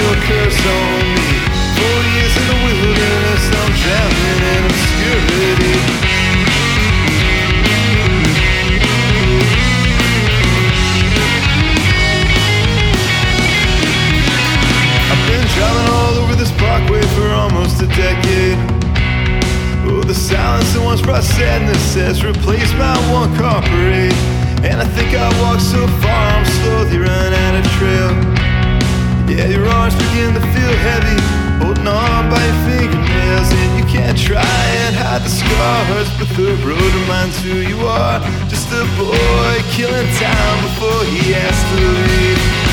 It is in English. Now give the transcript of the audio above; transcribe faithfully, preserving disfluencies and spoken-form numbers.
a curse on me. Four years in the wilderness, I'm drowning in obscurity. I've been driving all over this parkway for almost a decade. Oh, the silence that once brought sadness has replaced my one-car parade. And I think I walked so far, I'm slowly running out of trail. Yeah, your arms begin to feel heavy, holding on by your fingernails. And you can't try and hide the scars, but the road reminds who you are. Just a boy killing time before he has to leave.